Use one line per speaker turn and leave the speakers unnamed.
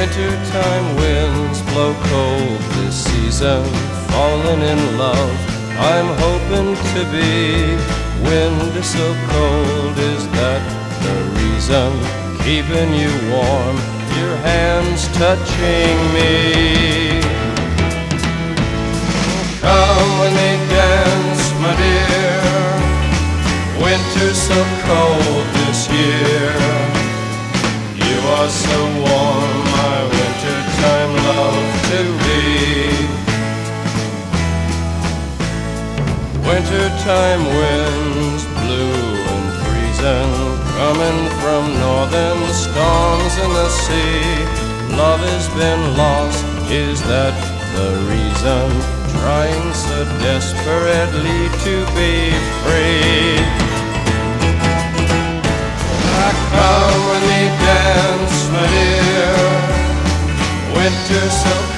Wintertime winds blow cold this season, falling in love I'm hoping to be. Wind so cold, is that the reason? Keeping you warm, your hands touching me. Come when they dance, my dear. Winter's so cold this year. You are so warm, my wintertime love to be. Wintertime winds blue and freezing, coming from northern storms in the sea. Love has been lost, is that the reason? Trying so desperately to be free. I come when they dance, my dear. Winter so